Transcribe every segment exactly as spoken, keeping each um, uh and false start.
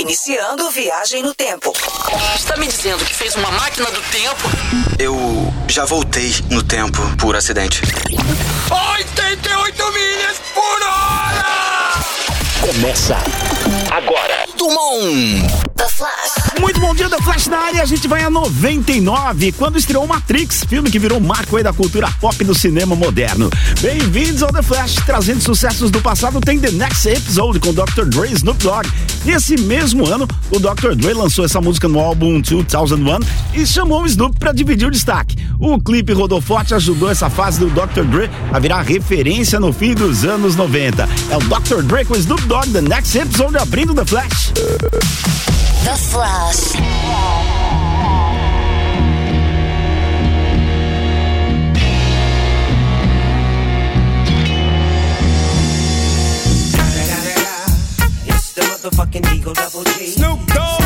Iniciando viagem no tempo. Está me dizendo que fez uma máquina do tempo? Eu já voltei no tempo por acidente. oitenta e oito milhas por hora! Começa agora. Dumont. The Flash. Muito bom dia, The Flash na área. A gente vai a noventa e nove, quando estreou Matrix, filme que virou marco aí da cultura pop do cinema moderno. Bem-vindos ao The Flash, trazendo sucessos do passado. Tem The Next Episode com doutor Dre e Snoop Dogg. Nesse mesmo ano, o doutor Dre lançou essa música no álbum dois mil e um e chamou o Snoop para dividir o destaque. O clipe rodou forte, ajudou essa fase do doutor Dre a virar referência no fim dos anos noventa. É o doutor Dre com Snoop Dogg, The Next Episode, abrindo The Flash. The Flash. It's the motherfucking Eagle Double G. Snoop Dogg.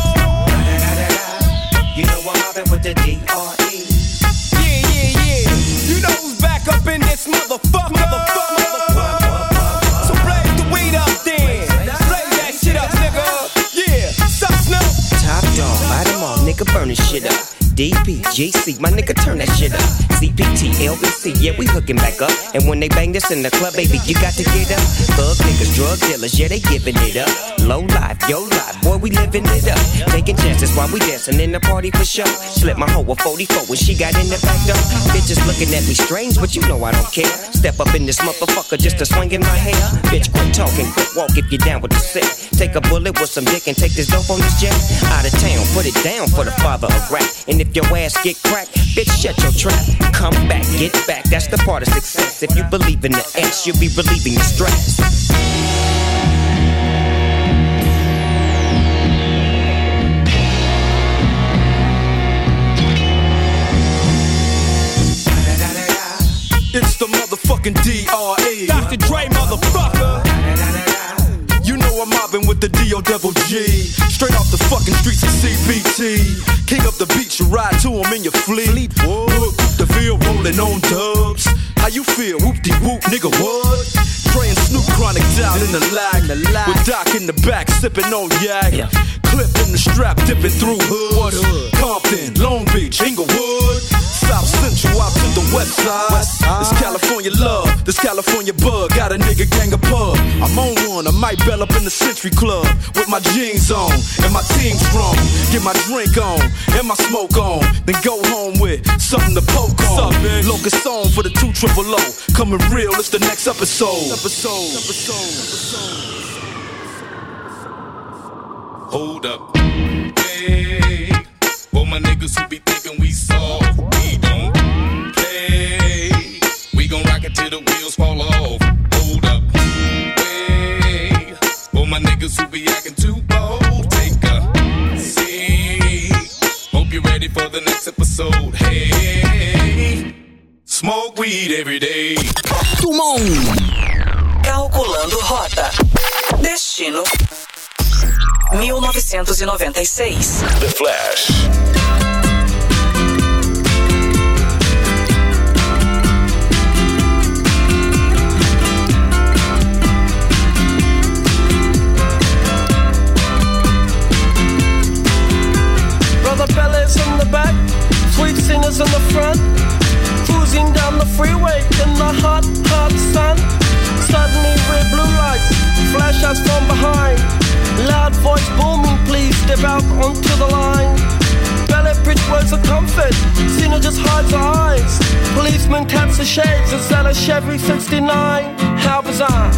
You know I'm mobbing with the D R E. Yeah, yeah, yeah. You know who's back up in this motherfucker. Motherfucker, motherfucker. So blaze the weed up then. Blaze that shit up, nigga. Yeah, sup, Snoop? Top dog, light 'em all, nigga, burn this shit up. D P, G C, my nigga, turn that shit up. C P T, L B C, yeah, we hooking back up. And when they bang this in the club, baby, you got to get up. Thug niggas, drug dealers, yeah, they giving it up. Low life, yo life, boy, we living it up. Taking chances while we dancing in the party for sure. Slip my hoe a forty-four when she got in the back door. Bitches looking at me strange, but you know I don't care. Step up in this motherfucker just to swing in my hair. Bitch, quit talking, quit walk if you're down with the sick. Take a bullet with some dick and take this dope on this jet. Out of town, put it down for the father of rap. And if your ass get cracked, bitch, shut your trap. Come back, get back, that's the part of success. If you believe in the X, you'll be relieving your stress. It's the motherfucking D R E. Doctor Dre, motherfucker. You know I'm mobbing with the D O double G. Straight off the fucking streets of C B T. King up the beach, you ride to him in your fleet. Look, the field rolling on dubs. How you feel? Whoop-de-whoop, nigga, what? Dre and Snoop Chronic down in the lag. With Doc in the back, sipping on yak. Yeah. Clip in the strap, dipping through hoods. Hood? Compton, Long Beach, Inglewood. South Central out to the west side. west side. This California love, this California bug. Got a nigga gang of pub. I'm on one, I might bell up in the Century Club. With my jeans on, and my team strong. Get my drink on, and my smoke on. Then go home with something to poke on. Locust song for the two triple O. Coming real, it's the next episode. Episode, episode, episode. Hold up, hey, for my niggas who be thinking we soft, we don't play. We gon' rock it till the wheels fall off. Hold up, hey, for my niggas who be acting too bold, take a seat. Hope you're ready for the next episode. Hey, smoke weed every day. Dumont. Calculando rota. Destino mil novecentos e noventa e seis. The Flash. Brother Bellas in the back, sweet singers in the front, cruising down the freeway in the hot, hot sun. Suddenly red blue lights flash us from behind. Loud voice booming, please step out onto the line. Ballet bridge words of comfort, Cena just hides her eyes. Policeman taps the shades, is that a Chevy sixty-nine? How bizarre,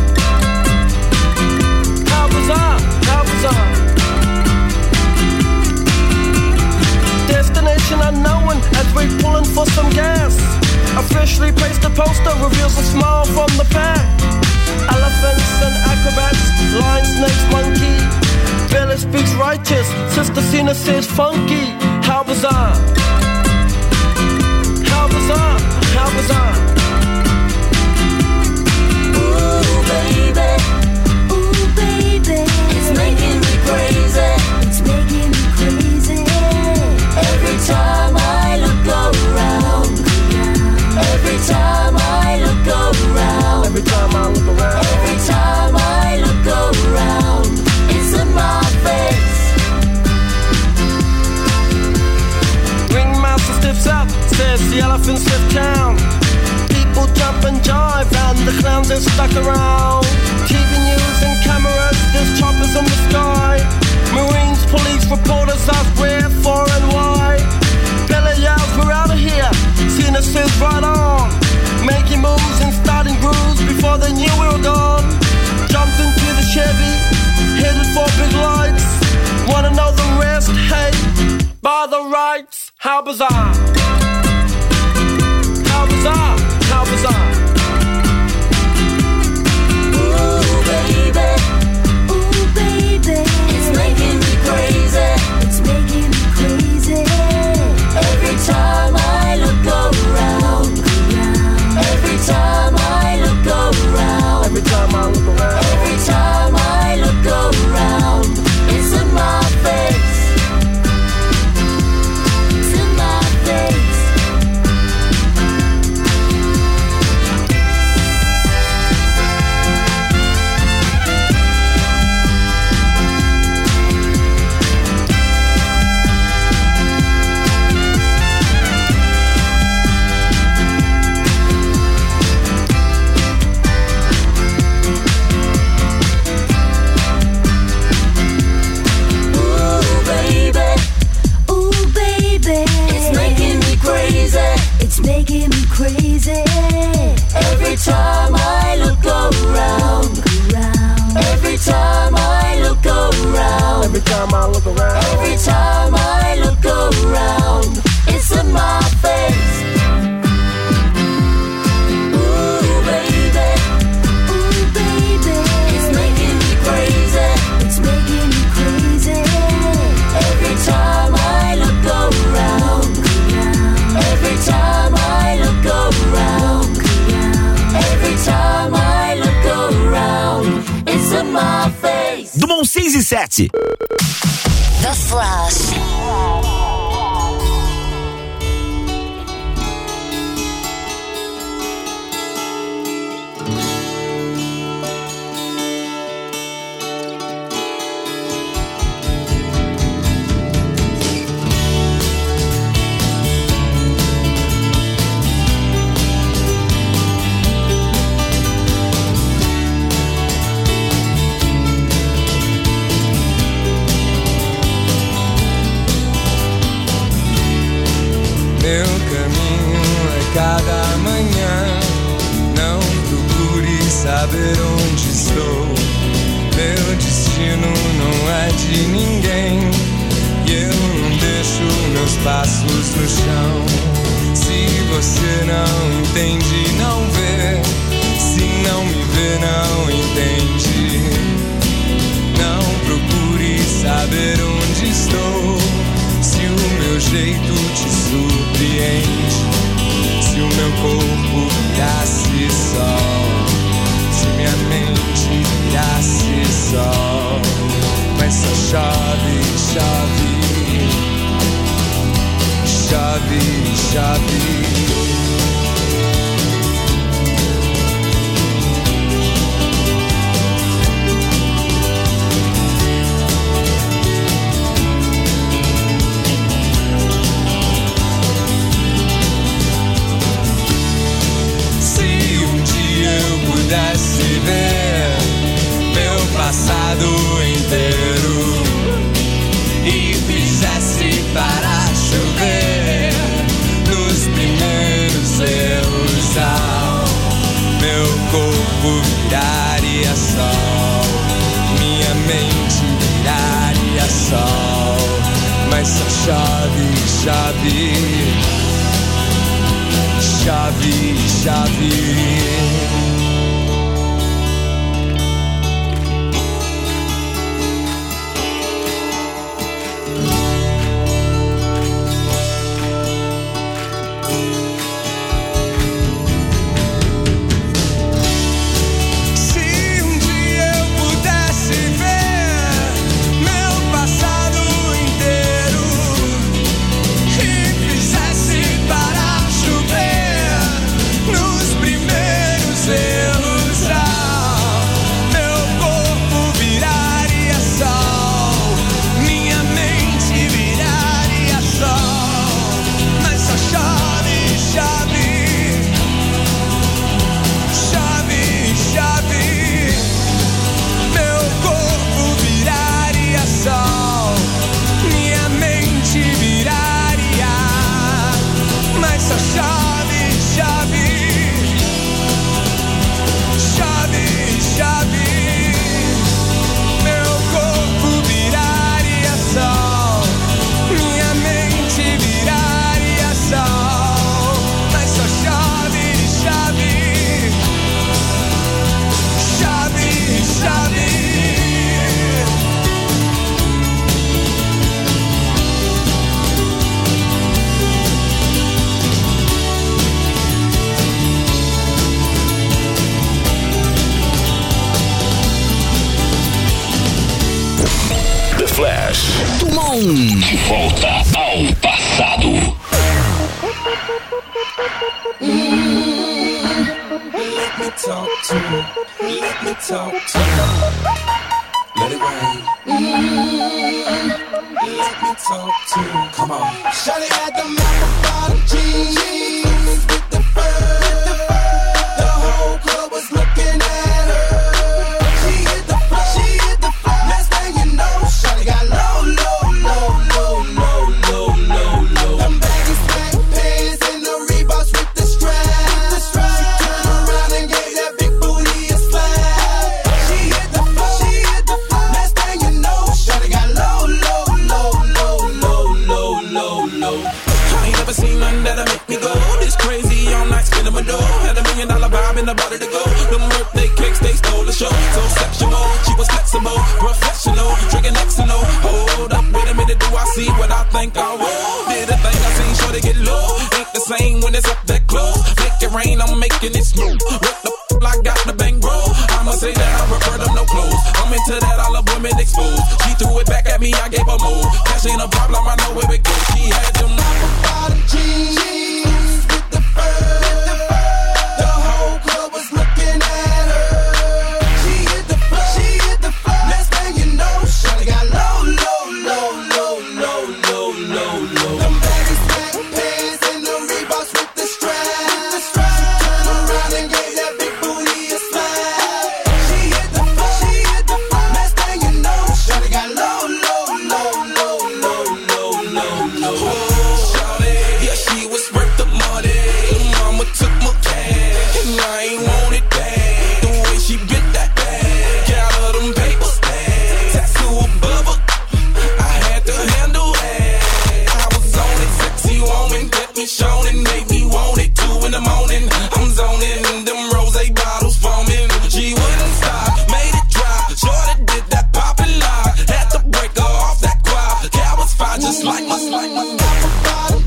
how bizarre, how bizarre. Destination unknown as we're pulling for some gas. Officially placed a poster, reveals a smile from the pack. Elephants and acrobats, lion, snakes, monkey. Bella speaks righteous, Sister Cena says funky. How bizarre, how bizarre, how bizarre. Ooh baby, ooh baby, it's making me crazy, it's making me crazy. Every time I look around, every time I look around, every time I look around, every time I look around, it's in my face. How bizarre. How bizarre. How bizarre. Ooh, baby. Ooh, baby. It's making me crazy. It's making me crazy. Every time I look around. Every time I look around. Every time I look around. Every time I look around. It's in my face. It's in my face. It's making me crazy. Every time I look around. Every time I look around. Every time I look around. Every time I look around. It's in my face. Ooh, baby. Ooh, baby. It's making me crazy. It's making me crazy. Every time I look around. Every time I look around. Every time I look around. It's in my face. Dumont seis e sete. The Flash. Meu caminho é cada manhã. Não procure saber onde estou. Meu destino não é de ninguém. E eu não deixo meus passos no chão. Se você não entende, não vê. Se não me vê, não entende. Não procure saber onde estou. Se o meu jeito te surpreende, se o meu corpo virasse sol, se minha mente virasse sol, mas só chove, chove, chove, chove. Pudesse ver meu passado inteiro e fizesse parar chover nos primeiros erros, ao meu corpo viraria sol, minha mente viraria sol, mas só chove, chove, chove, chove. Say Flash. Tumon. De volta ao passado. Mm, let me talk to you. Let me talk to you. Let it rain. Mm, let me talk to you. Come on. Shawty had the mouth bottom jeans with the fur. With the fur. The whole club was looking at her. She hit the floor. She hit the floor. Next thing you know, shawty got low, low, low, low, low, low, low, low. Them baggy sweat pants and the Reeboks with the strap. The strap. She turned around and gave that big booty a slap. She hit the floor. She hit the floor. Next thing you know, shawty got low, low, low, low, low, low, low, low. I ain't never seen nothing that'll make me go this crazy all night, spinning my dough. Had a million dollar vibe in the body to go. Them birthday cakes, they stole the show. So sexual, she was flexible, professional, drinking X and O. Hold up, wait a minute, do I see what I think I will? Did a thing I seen, sure to get low. Ain't the same when it's up that close. Make it rain, I'm making it snow. What the f*** I got the bang bro? I'ma say that I prefer them no clothes. I'm into that, I love women exposed. She threw it back at me, I gave her more. Cash ain't a problem, I know where it goes. She had them bottom jeans with the fur. With the fur. The whole club was looking at her. She hit the floor. She hit the floor. Next thing you know, shawty got low, low, low, low, low, low, low, low. Them baggy sweat pants and the Reeboks with the strap. With the strap. She turned around and gave that big booty a slap. She hit the floor. She hit the floor. Next thing you know, shawty got low, low, low, low, low, low, low, low. Shawty, yeah, she was worth the money. Mama took my cash, and I ain't want it back. The way she bit that bag, got her them papers, tattoo above her. I had to handle that. I was on it, sexy woman, kept me shown and made me want it. Two in the morning, I'm zoning, them rose bottles foaming. She wouldn't stop, made it drop. Shorty did that pop and lock, had to break her off that quad. Cat was fine, just like my, like my bottom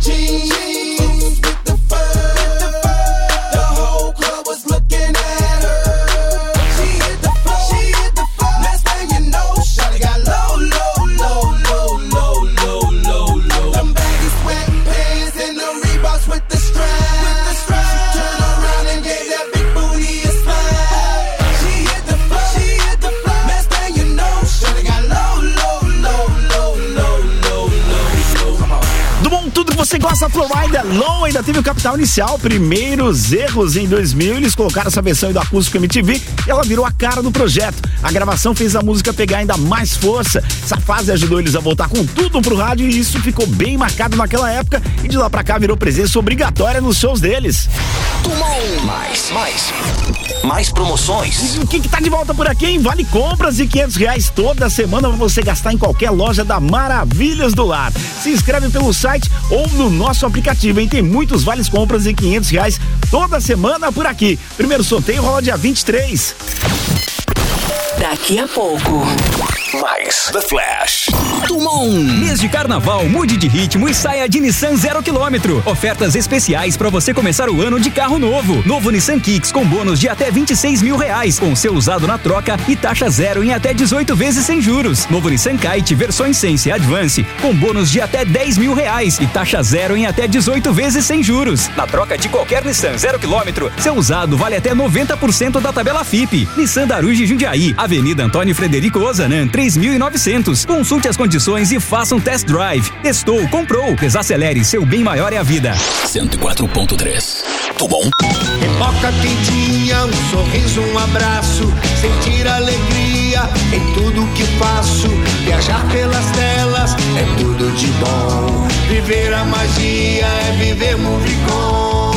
jeans with the fur. With the fur. The whole club was looking at her. She hit the floor. She hit the floor. Next thing you know, shawty got low, low, low, low, low, low, low, low. Them baggy sweat pants and the Reeboks with the strap. With the strap. She turned around and gave that big booty a slap. She hit the floor. She hit the floor. Next thing you know, shawty got low, low, low, low, low, low, low. Come on. Do bom, tudo que você gosta, Florida Low ainda teve o capital inicial, primeiros erros em dois mil, eles colocaram essa versão do acústico M T V e ela virou a cara do projeto. A gravação fez a música pegar ainda mais força, essa fase ajudou eles a voltar com tudo pro rádio e isso ficou bem marcado naquela época e de lá pra cá virou presença obrigatória nos shows deles. Tumon. Mais, mais, mais promoções. E o que que tá de volta por aqui, hein? Vale compras de quinhentos reais toda semana pra você gastar em qualquer loja da Maravilhas do Lar. Se inscreve pelo site ou no nosso aplicativo, hein? Tem muitos vales compras de quinhentos reais toda semana por aqui. Primeiro sorteio rola dia vinte e três. Daqui a pouco. Mais The Flash. Tumon. Mês de carnaval, mude de ritmo e saia de Nissan zero quilômetro. Ofertas especiais para você começar o ano de carro novo. Novo Nissan Kicks com bônus de até vinte e seis mil reais, com seu usado na troca e taxa zero em até dezoito vezes sem juros. Novo Nissan Kite versões Sense e Advance com bônus de até dez mil reais e taxa zero em até dezoito vezes sem juros. Na troca de qualquer Nissan zero quilômetro, seu usado vale até noventa por cento da tabela F I P. Nissan Daruge Jundiaí, Avenida Antônio Frederico Ozanam, três mil e novecentos. Consulte as condições e faça um test drive. Testou, comprou. Desacelere, seu bem maior é a vida. cento e quatro ponto três. Tá bom? Pipoca quentinha, um sorriso, um abraço. Sentir alegria em tudo que faço. Viajar pelas telas é tudo de bom. Viver a magia é viver Movicon.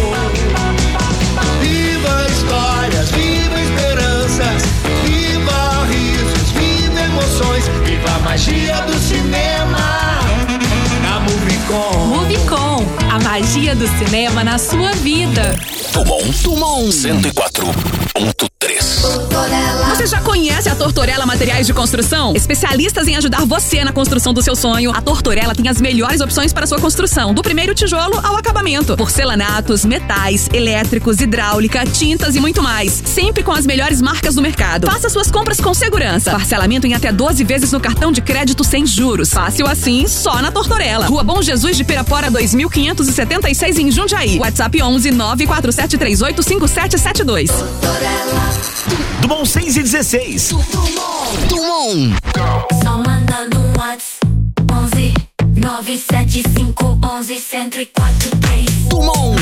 Viva histórias, viva esperanças. Viva risos, viva emoções. Viva a magia do cinema na Movicon. Movicon, a magia do cinema na sua vida. Tumon, Tumon cento e quatro ponto três. Tortorella. Você já conhece a Tortorella Materiais de Construção? Especialistas em ajudar você na construção do seu sonho, a Tortorella tem as melhores opções para a sua construção, do primeiro tijolo ao acabamento. Porcelanatos, metais, elétricos, hidráulica, tintas e muito mais. Sempre com as melhores marcas do mercado. Faça suas compras com segurança. Parcelamento em até doze vezes no cartão de crédito sem juros. Fácil assim, só na Tortorella. Rua Bom Jesus de Pirapora dois mil quinhentos e setenta e seis em Jundiaí. WhatsApp onze nove quatro sete três oito cinco sete sete dois. Dumont seis e dezesseis. Dumont. Só manda no WhatsApp onze nove sete cinco onze cento e quatro três. Dumont.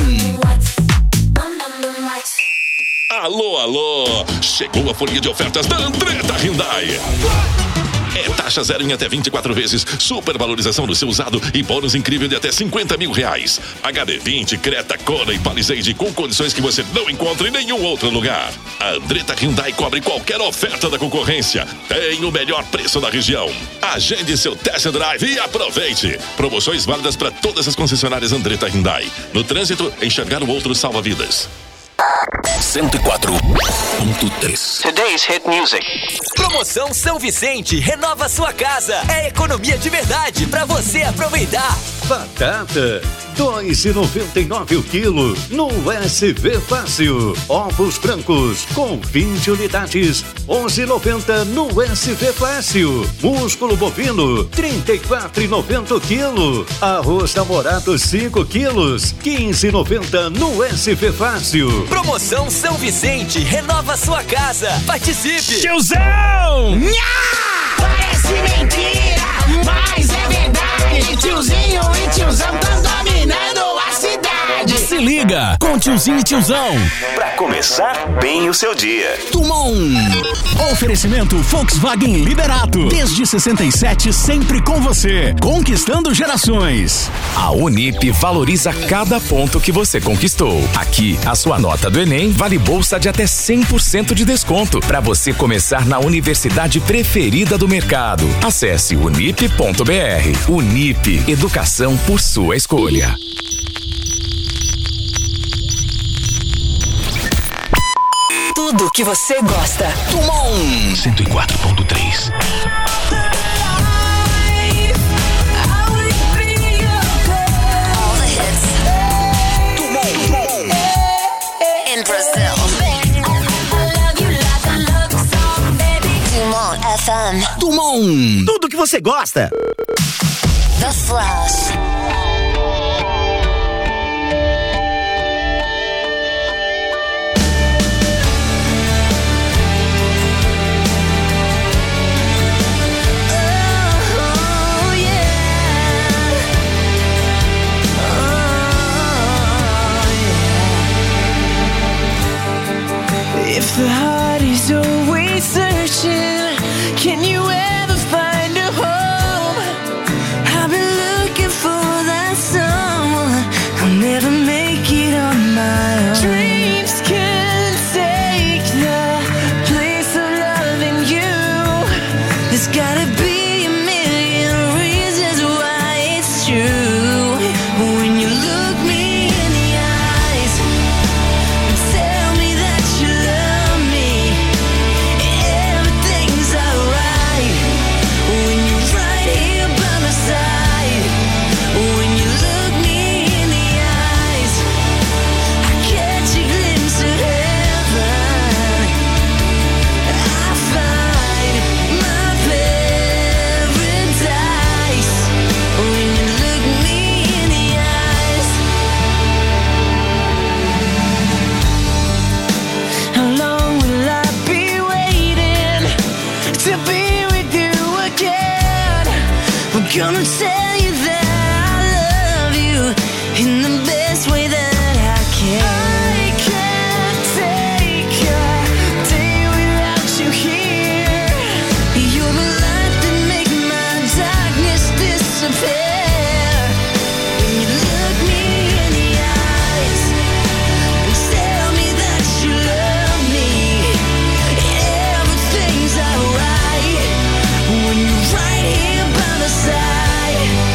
Alô, alô! Chegou a folha de ofertas da Andretta Hyundai. É taxa zero em até vinte e quatro vezes, supervalorização do seu usado e bônus incrível de até cinquenta mil reais. H D vinte, Creta, Kona e Palisade com condições que você não encontra em nenhum outro lugar. A Andretta Hyundai cobre qualquer oferta da concorrência. Tem o melhor preço da região. Agende seu test drive e aproveite. Promoções válidas para todas as concessionárias Andretta Hyundai. No trânsito, enxergar o outro salva vidas. cento e quatro ponto três. Today's hit music. Promoção São Vicente, renova sua casa. É economia de verdade pra você aproveitar. Batata, dois e noventa e nove o quilo no S V Fácil. Ovos brancos com vinte unidades, onze e noventa no S V Fácil. Músculo bovino, trinta e quatro e noventa o quilo. Arroz namorado cinco quilos, quinze e noventa no S V Fácil. Promoção São Vicente, renova sua casa. Participe. Tiozão! Nha! Parece mentira, mas é verdade. Tiozinho e tiozão tão dominando a cidade. Se liga com tiozinho e tiozão pra começar bem o seu dia. Dumont. Oferecimento Volkswagen Liberato. Desde sessenta e sete, sempre com você. Conquistando gerações. A Unip valoriza cada ponto que você conquistou. Aqui, a sua nota do Enem vale bolsa de até cem por cento de desconto para você começar na universidade preferida do mercado. Acesse unip ponto br. Unip, educação por sua escolha. Tudo que você gosta. Dumont. cento e quatro ponto três. In Brazil. Dumont F M. Dumont. Tudo que você gosta. The Flash. If the heart is always searching, can you ever find a home? I've been looking for that someone. I'll never make it on my own. Dreams can take the place of loving you. There's gotta be a million reasons why it's true. When you look me in the eyes and tell me that you love me, everything's alright. When you're right here by my side, when you look me in the eyes, I catch a glimpse of heaven. I find my paradise when you look me in the eyes. How long will I be waiting to be with you again? I'm gonna tell you that I love you in the best way that I can. I can't take a day without you here. You're the light that make my darkness disappear. When you look me in the eyes and tell me that you love me, everything's alright. When you're right here by my side,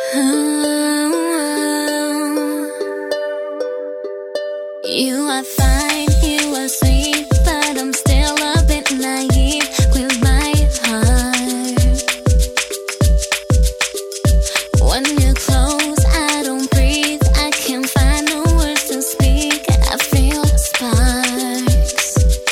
You are fine, you are sweet, but I'm still a bit naive with my heart. When you're close, I don't breathe, I can't find no words to speak. I feel sparks,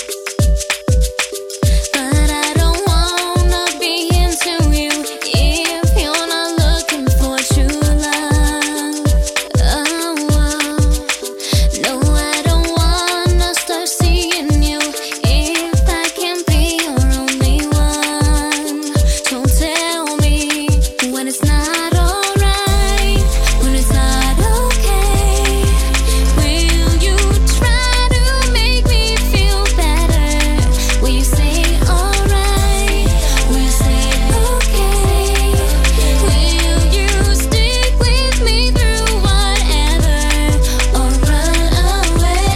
but I don't wanna be into you if you're not looking for true love. Oh, oh. No, I don't wanna start seeing you if I can't be your only one. So tell me when it's not alright, when it's not okay. Will you try to make me feel better? Will you say alright? Will you say okay? Will you stick with me through whatever or run away?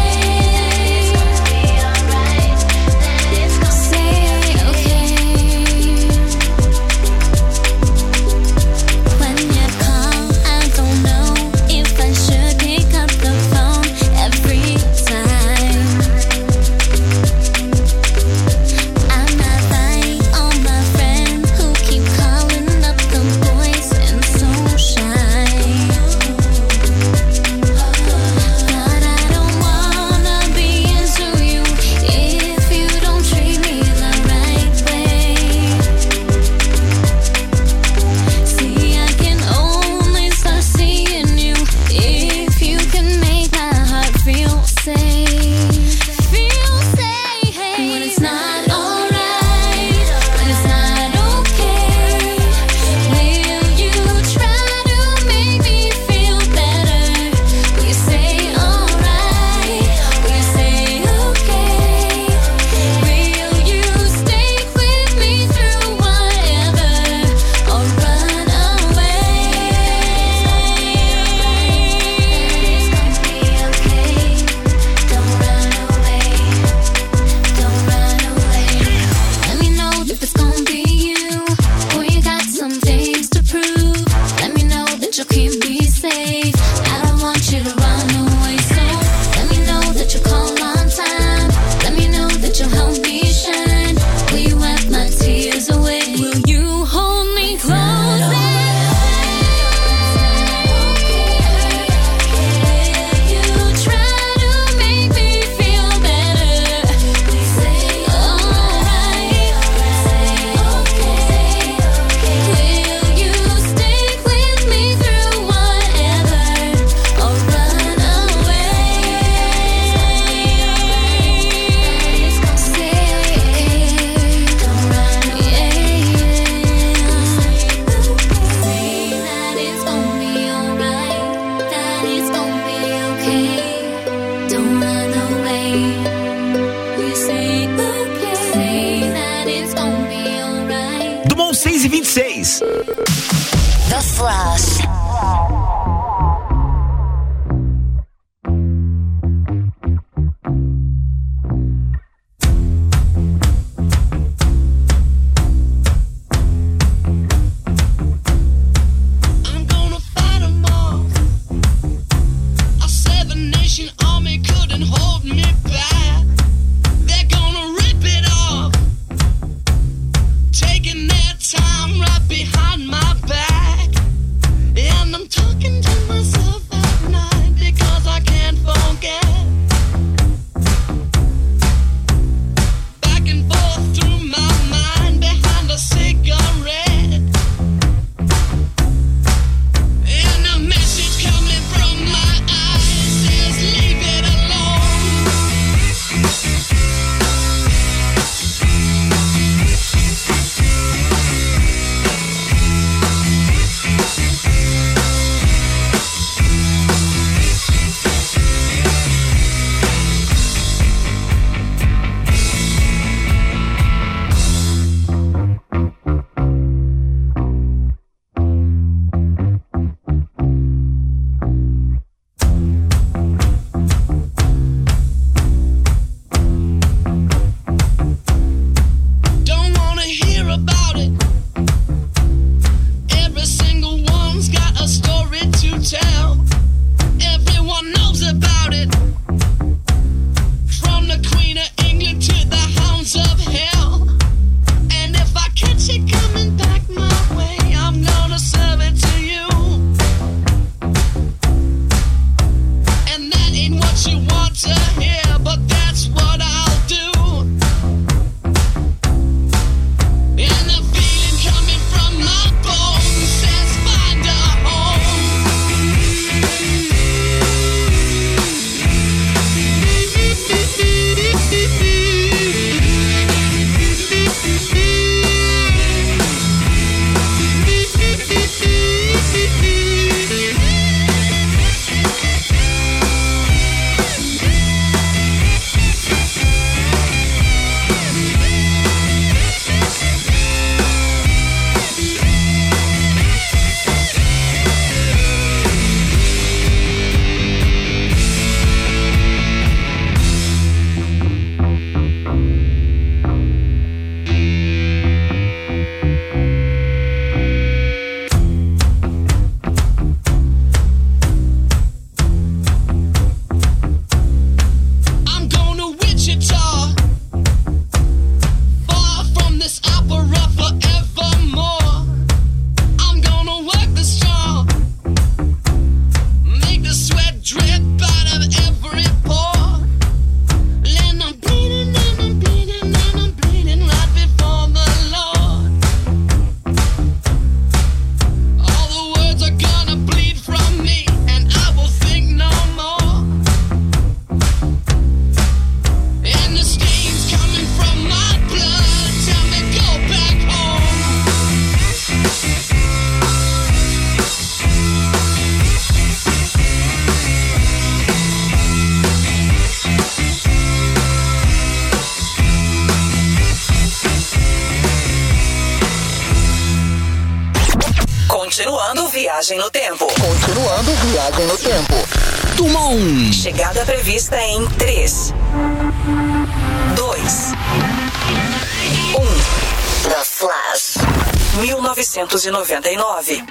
Say okay. When you call, I don't know if I should pick up the phone every time. I'm not like all my friends who keep calling up the boys and so shy. But I don't wanna be into you if you don't treat me the right way. See, I can only start seeing you if you can make my heart feel safe. Feel safe when it's not alright, when it's not okay. Will you try to make me feel better? Will you say alright? Will you say okay? Will you stay with me through whatever or run away? It's gonna be okay. Don't run away. Don't run away. Let me know if it's gonna be you or you got some things to prove. Let me know that you'll keep me safe. I don't want you to run away, so let me know that you'll call on time. Let me know that you'll help me shine. Will you wipe my tears away? Will you hold me close? You try to make me feel better. Say alright, say okay. Will you stick with me through whatever or run away? Say don't run away. Say that it's gonna be alright, that it's gonna be okay. Don't run away. We say okay. Say that it's gonna be alright. Dumont seis e vinte e seis. The Flash. I'm gonna fight 'em all. A seven-nation army couldn't hold me back. They're gonna rip it off, taking their time right behind my back. And I'm Continuando Viagem no Tempo. Continuando Viagem no Tempo. Turma um. Chegada prevista em três, dois, um. The Flash. mil novecentos e noventa e nove.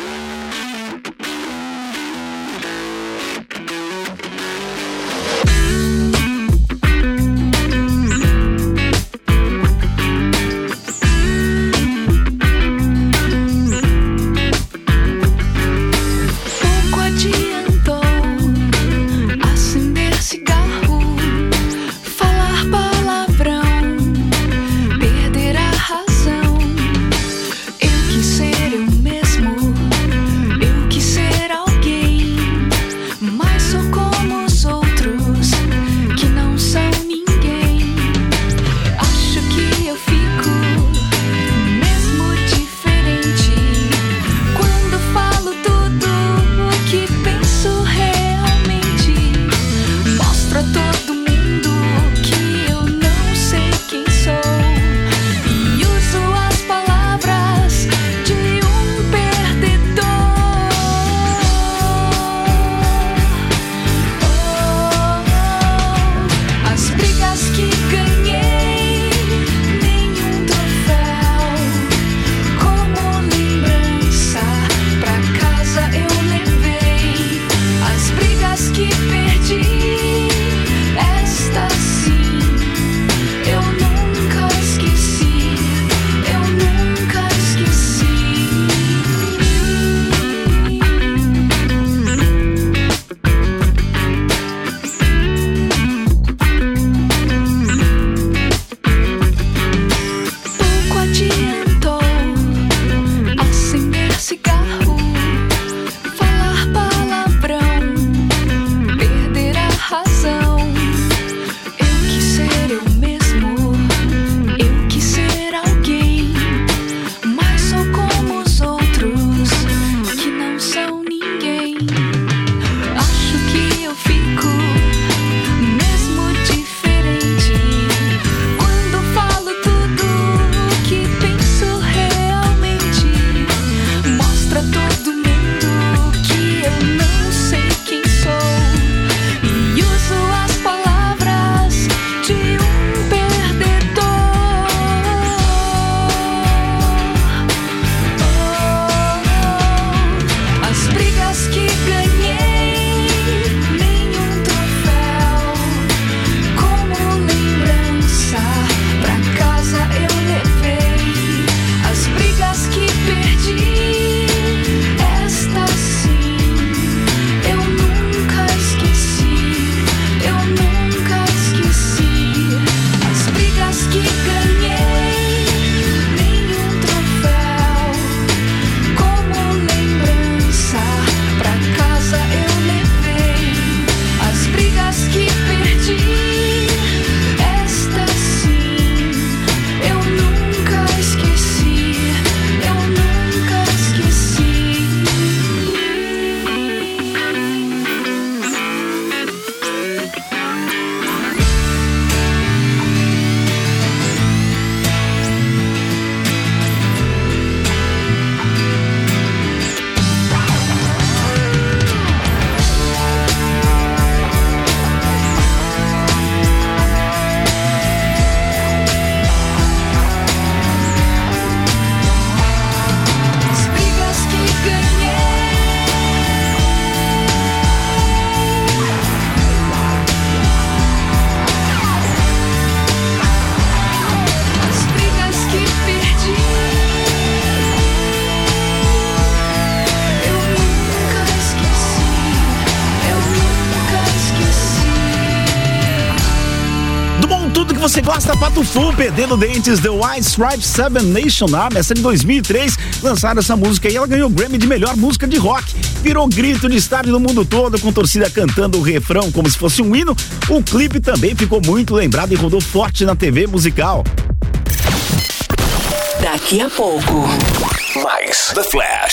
Você gosta, Pato Fu, perdendo dentes, The White Stripes Seven Nation Army, essa de dois mil e três, lançaram essa música e ela ganhou o Grammy de melhor música de rock. Virou grito de estádio no mundo todo, com torcida cantando o refrão como se fosse um hino. O clipe também ficou muito lembrado e rodou forte na T V musical. Daqui a pouco, mais The Flash.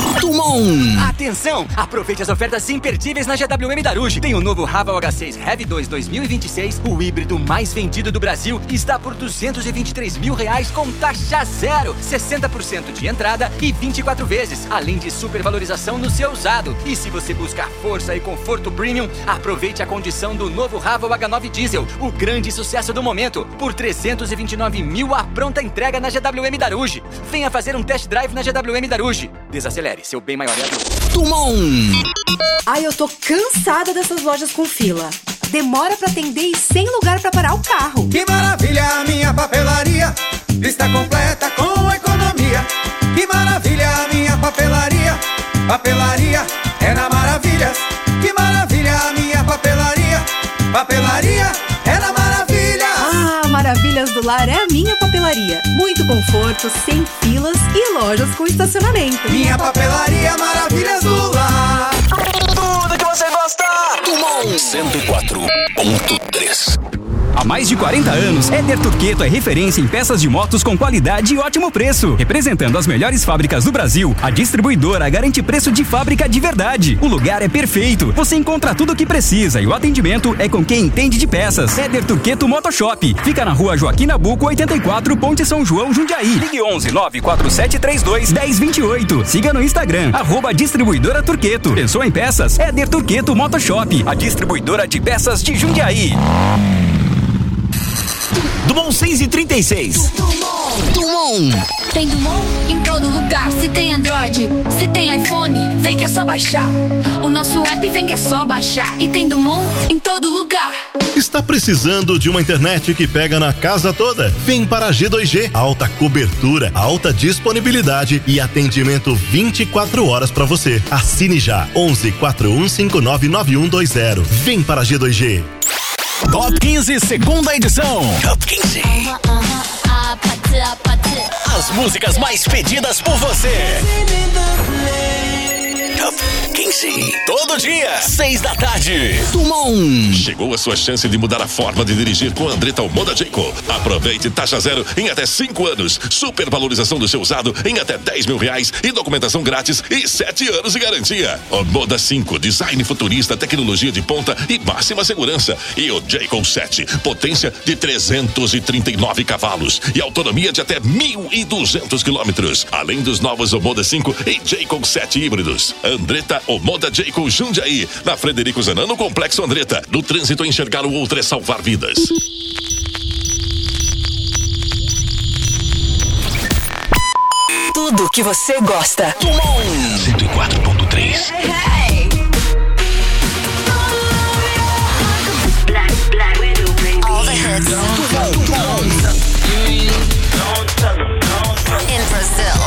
Dumont. Atenção! Aproveite as ofertas imperdíveis na G W M Daruge. Tem o novo Raval H seis Heavy dois dois mil e vinte e seis, o híbrido mais vendido do Brasil, está por duzentos e vinte e três mil reais com taxa zero, sessenta por cento de entrada e vinte e quatro vezes, além de supervalorização no seu usado. E se você buscar força e conforto premium, aproveite a condição do novo Raval H nove Diesel, o grande sucesso do momento, por trezentos e vinte e nove mil a pronta entrega na G W M Daruge. Venha fazer um test drive na G W M Daruge. Desacelere, seu bem maior é a dor. Dumont. Ai, eu tô cansada dessas lojas com fila. Demora pra atender e sem lugar pra parar o carro. Que maravilha, a minha papelaria está completa com economia. Que maravilha, a minha papelaria. Papelaria é na Maravilhas. Que maravilha, a minha papelaria. Papelaria é na Maravilhas. Ah, Maravilhas do Lar é a minha papelaria. Muito conforto, sem filas e lojas com estacionamento. Minha papelaria, Maravilhas do Lar. Tudo que você gosta. Dumont. cento e quatro ponto três. Há mais de quarenta anos, Éder Turqueto é referência em peças de motos com qualidade e ótimo preço. Representando as melhores fábricas do Brasil, a distribuidora garante preço de fábrica de verdade. O lugar é perfeito, você encontra tudo o que precisa e o atendimento é com quem entende de peças. Éder Turqueto Motoshop, fica na rua Joaquim Nabuco oitenta e quatro, Ponte São João, Jundiaí. Ligue onze nove quatro sete três dois, um zero dois oito. Siga no Instagram, arroba distribuidora Turqueto. Pensou em peças? Éder Turqueto Motoshop, a distribuidora de peças de Jundiaí. Dumont seis e trinta e seis. Dumont. Tem Dumont em todo lugar. Se tem Android, se tem iPhone, vem que é só baixar. O nosso app vem que é só baixar. E tem Dumont em todo lugar. Está precisando de uma internet que pega na casa toda? Vem para a G dois G. Alta cobertura, alta disponibilidade e atendimento vinte e quatro horas para você. Assine já. onze quatro um cinco nove nove um dois zero. Vem para a G dois G. Top quinze, segunda edição. Top quinze. As músicas mais pedidas por você. Top quinze. Todo dia, seis da tarde. Dumont. Chegou a sua chance de mudar a forma de dirigir com a Andretta Omoda Jayco. Aproveite taxa zero em até cinco anos. Supervalorização do seu usado em até dez mil reais e documentação grátis e sete anos de garantia. Omoda cinco, design futurista, tecnologia de ponta e máxima segurança. E o Jayco sete, potência de trezentos e trinta e nove cavalos e autonomia de até mil e duzentos quilômetros. Além dos novos Omoda cinco e Jayco sete híbridos. Andretta Omoda Jayco Jundiaí, na Frederico Zanano, Complexo Andretta. No trânsito, enxergar o outro é salvar vidas. Tudo que você gosta. Dumont cento e quatro ponto três. All the hits. In Brazil.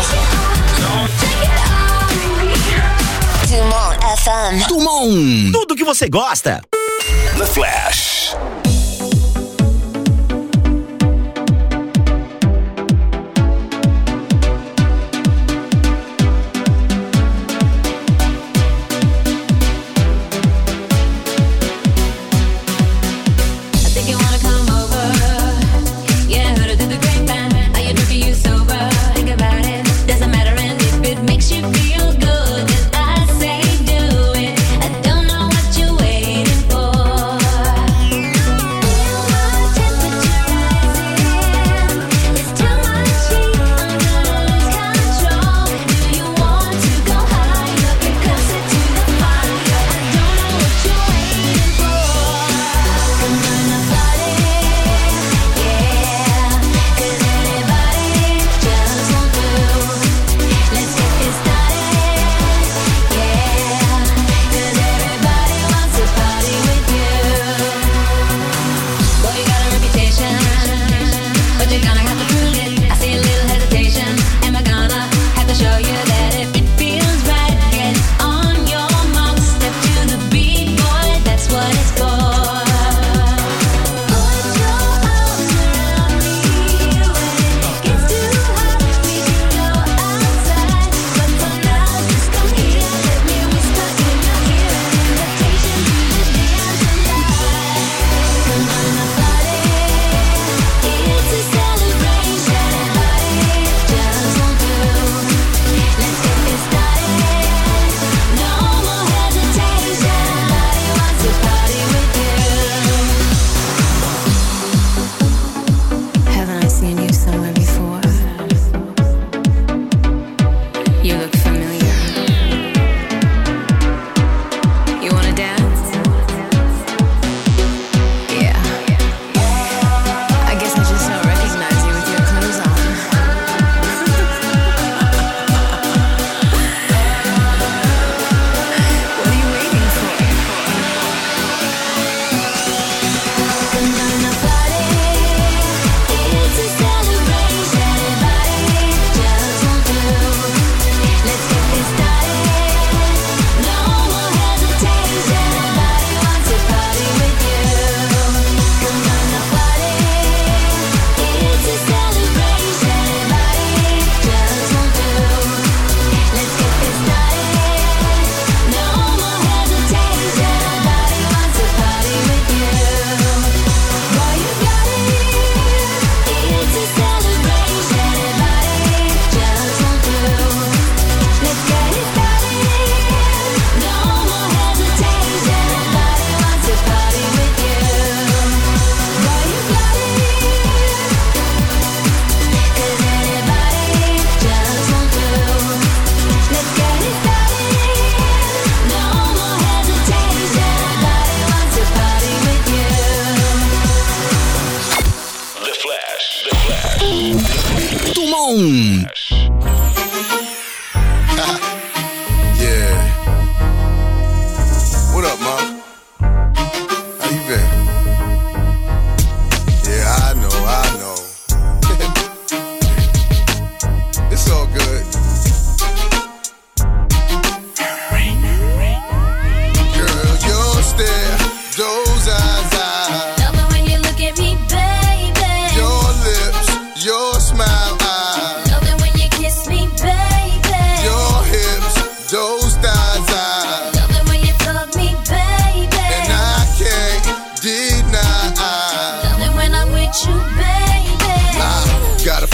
Dumont F M. Dumont. Tudo que você gosta. The Flash. Makes you feel good, and I say do it. I don't know what you're waiting for.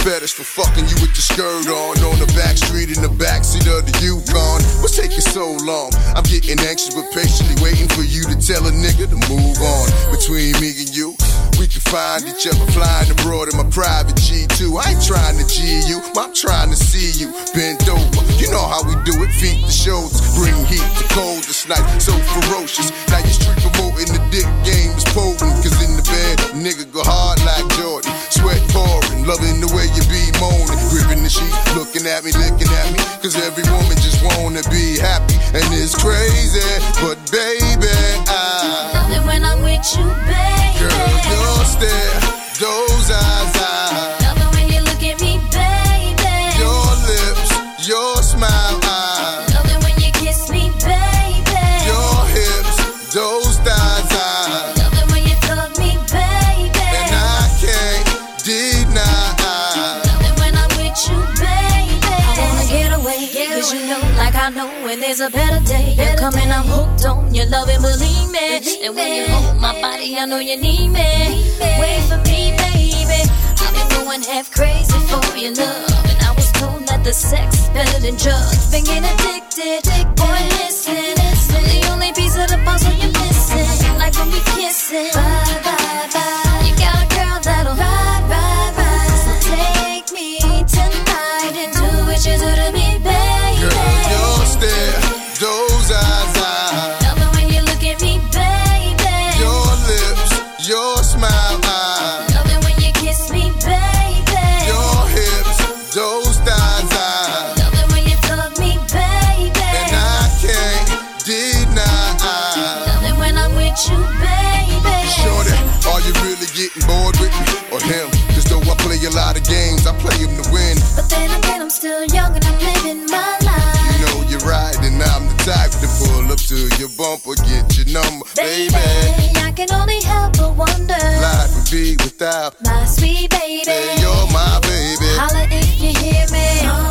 fetish for fucking you with your skirt on. On the back street in the backseat of the Yukon. What's taking so long? I'm getting anxious but patiently waiting for you to tell a nigga to move on. Between me and you, we can find each other flying abroad in my private G two. I ain't trying to G you, I'm trying to see you bent over. You know how we do it, feet to shoulders, bring heat to cold this night, so ferocious. Now you street promoting the dick game is potent, cause in the bed, nigga go hard like Jordan. Sweat pouring, loving the way you be moaning, gripping the sheet, looking at me, licking at me, cause every woman just wanna be happy, and it's crazy, but baby, I love it when I'm with you, baby. Girl, your stare, those eyes, I love it when you look at me, baby. Your lips, your smile, I love it when you kiss me, baby. Your hips, those thighs, I love it when you hug me, baby. And I can't deny, I love it when I'm with you, baby. I wanna get away, get cause away. You know, like I know when there's a better day. You're coming, I'm hooked on your love and believe me. And when you hold my body, I know you need me. Wait for me, baby. I've been going half crazy for your love, and I was told that the sex is better than drugs. Been getting addicted, boy, listen. I'm the only piece of the puzzle you're missing. Like when we kissing, bye, bye, bye. You got a girl that'll ride, ride, ride. So take me tonight and do what you do to me, baby. Girl, your stare, those eyes, I love it when you look at me, baby. Your lips, your smile, I love it when you kiss me, baby. Your hips, those thighs, I love it when you hug me, baby. And I can't deny, I love it when I'm with you, baby. Shorty, are you really getting bored with me or him? Cause though I play a lot of games, I play him to win. But then again, I'm still young and I'm living my life. You know you're right, and I'm the type to pull up to your bumper, get your number, baby. Baby, I can only help but wonder. Life would be without my sweet baby. Say you're my baby. Holla if you hear me.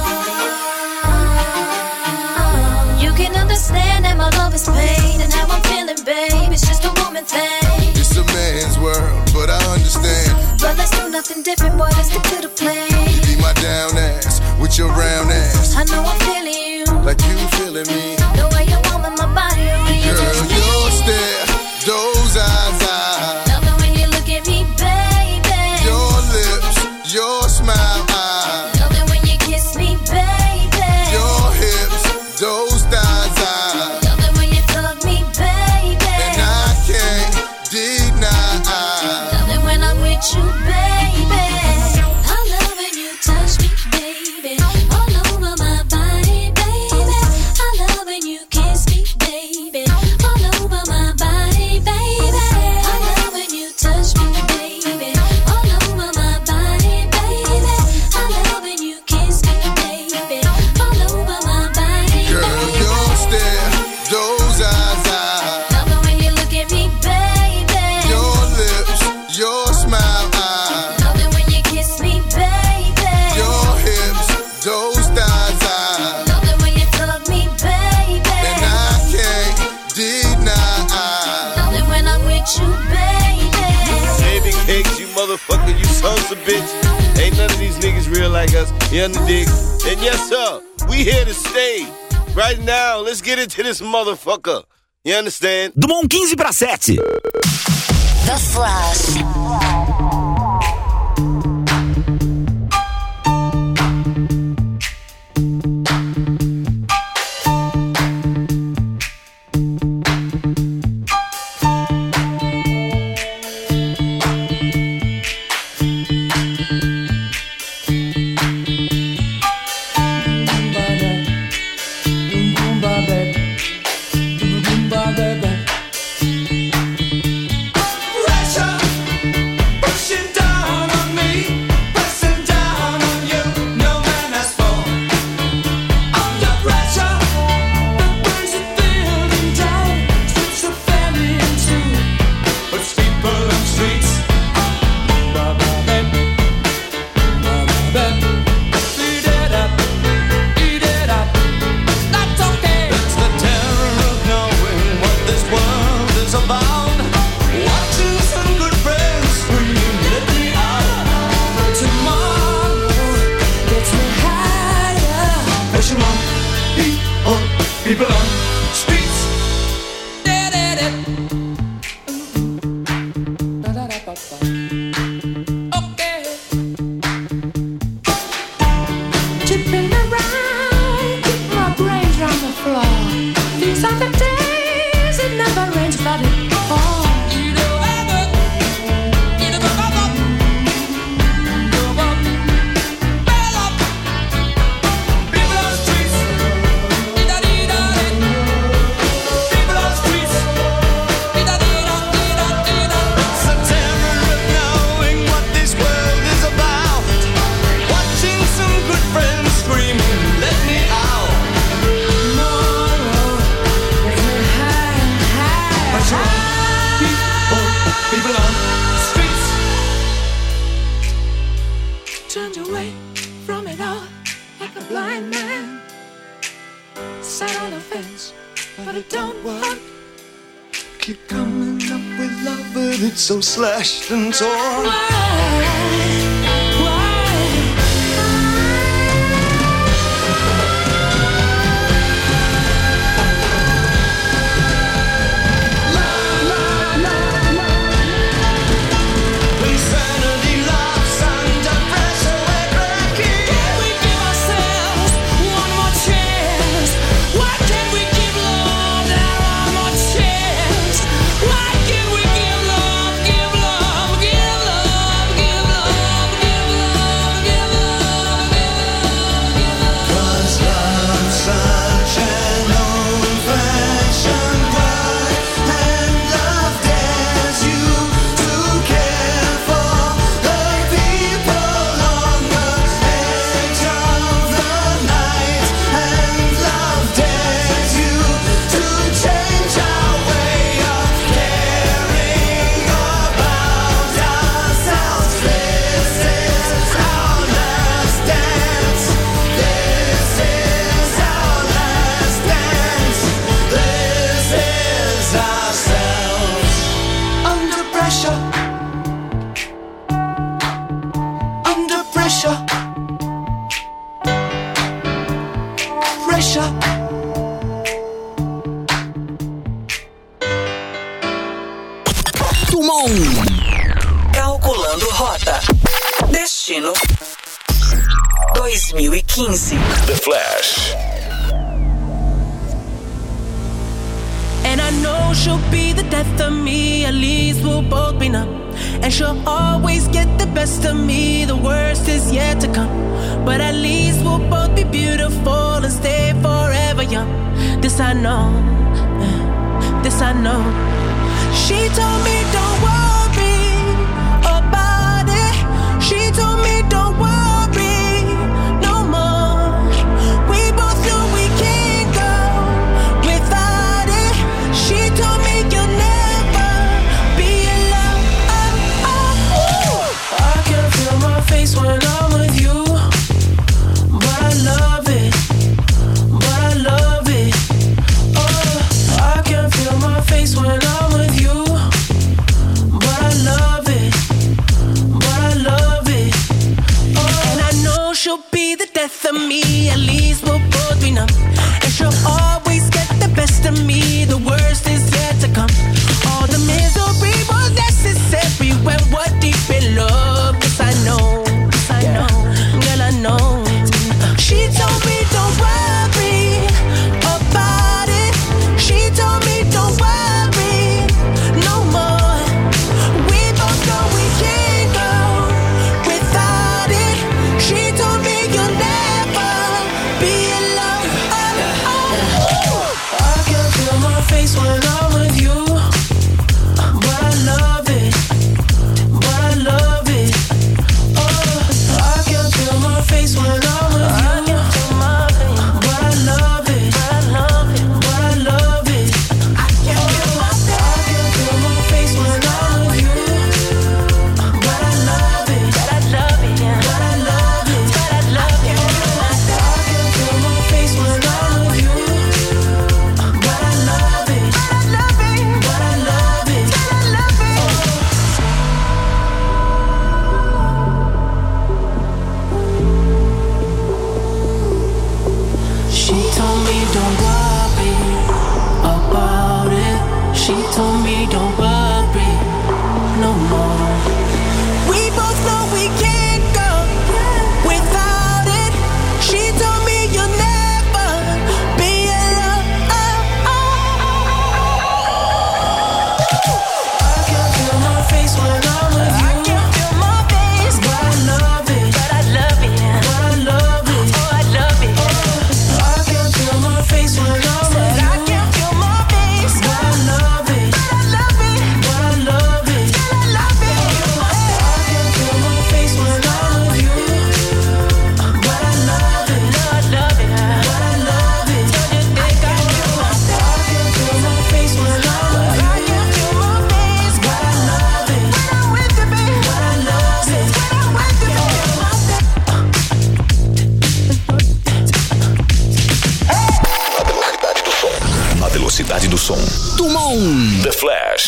You can understand that my love is pain and how I'm feeling, babe. It's just a woman thing. It's a man's world, but I understand. But let's do nothing different, boy. Let's stick to the plan. You be my down ass with your round ass. I know I'm feeling you like you feeling me. The way you warm my body, when you Girl, touch me. your stare, those eyes, I love it when you look at me, baby. Your lips, your smile, I love it when you kiss me, baby. Your hips, those thighs, I love it when you hug me, baby. And I can't deny, I love it when I'm with you, baby. I love when you touch me, baby. All over my body, baby. I love when you kiss me, baby. All over my body, baby. I love when you touch me, baby. All over my body, baby. I love when you kiss me, baby. All over my body, Girl, your stare, those eyes, I love it when you look at me, baby. Your lips, your smile, I love it when you kiss me, baby. Your hips, those thighs, I love it when you hug me, baby. And I can't deny, I love it when I'm with you, baby. David Cakes, you motherfucker, you sons of bitch. Ain't none of these niggas real like us. You underdig? And yes, sir, we here to stay. Right now, let's get into this motherfucker. You understand? Dumont quinze para sete. The Flash. Pressure. get it. Da-da-da-ba-ba. Okay. Tipping around, keep my brains round the floor. These are the days it never rains, but it falls. Turned away from it all like a blind man. Sat on the fence, but it don't work. Keep coming up with love, but it's so slashed and torn. Calculando rota. Destino dois mil e quinze. The Flash. And I know she'll be the death of me. At least we'll both be numb. And she'll always get the best of me. The worst is yet to come. But at least we'll both be beautiful and stay forever young. This I know. This I know. She told me don't worry about it. She told me don't worry no more. We both knew we can't go without it. She told me you'll never be alone. I can feel my face when I'm with you, but I love it, but I love it. Oh, I can feel my face when I'm with you, but I love it, but I love it. Oh, and I know she'll be the death of me. At least we'll both be numb. And she'll always get the best of me. The worst is yet to come. All the misery was necessary when we're deep in love. Yes, I know, yes, I know, girl, I know. She told me don't worry about it. She told me don't worry no more. We both know we can't go without it. She told me you'll never be alone. Oh, oh, oh. I can feel my face when I'm with you, but I love it, but I love it. Oh, I can feel my face when I'm with you, but I love it, but I love it. I can feel my face when I'm with you, but I love it, but I love it, but I love it, but I love it. I can feel my face when I'm with you, but I love it, but I velocidade do som. Dumont. The Flash.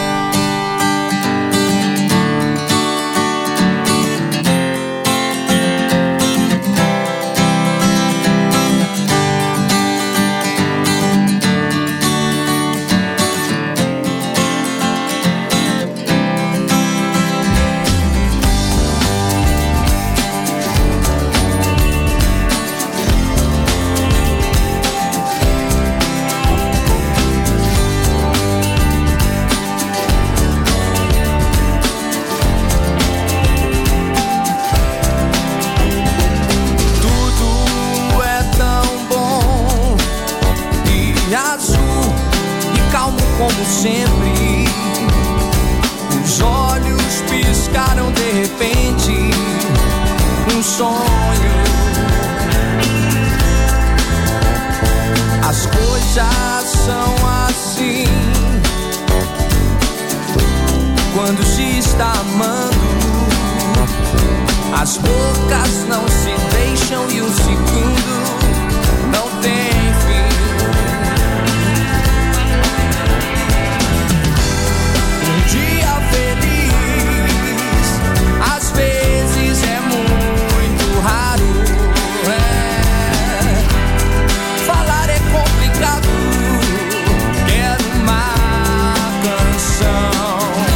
Como sempre, os olhos piscaram de repente, um sonho. As coisas são assim quando se está amando. As bocas não se deixam e um segundo não tem fim. Dia feliz, às vezes é muito raro. É. Falar é complicado. Quero uma canção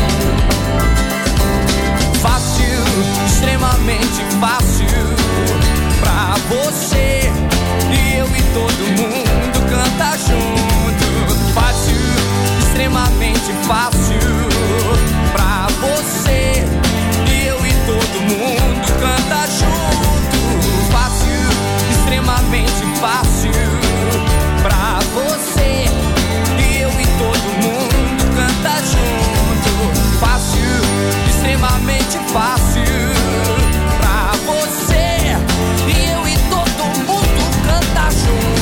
fácil, extremamente fácil pra você e eu e todo mundo canta junto. Fácil, extremamente fácil pra você e eu e todo mundo canta junto. Fácil, extremamente fácil pra você e eu e todo mundo canta junto. Fácil, extremamente fácil pra você e eu e todo mundo canta junto.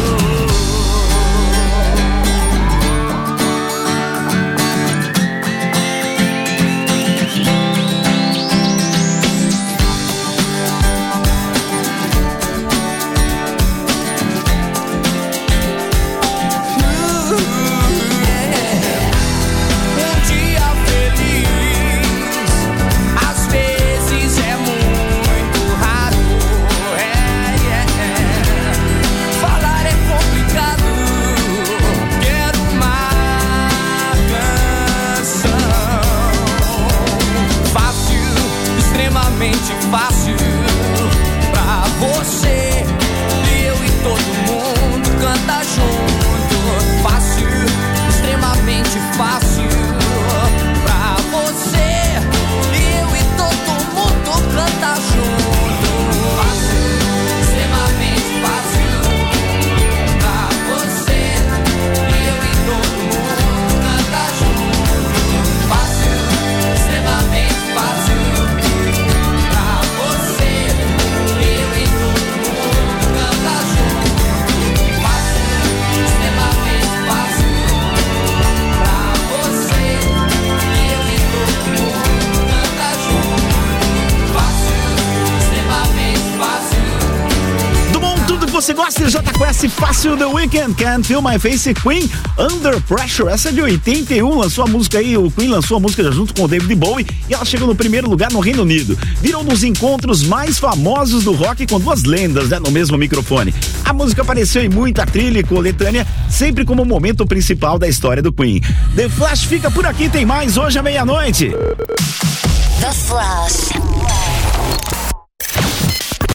Fácil pra você e eu e todo mundo canta junto. Fácil, extremamente fácil pra você e eu e todo mundo canta junto. Fácil, extremamente fácil pra você e eu e todo mundo canta junto. Fácil, extremamente fácil. Você gosta? Já tá com essa fácil The Weeknd, Can't Feel My Face, Queen, Under Pressure. Essa é de oitenta e um, lançou a música aí, o Queen lançou a música junto com o David Bowie e ela chegou no primeiro lugar no Reino Unido. Virou um dos encontros mais famosos do rock com duas lendas, né, no mesmo microfone. A música apareceu em muita trilha e coletânea, sempre como o momento principal da história do Queen. The Flash fica por aqui, tem mais hoje à meia-noite. The Flash.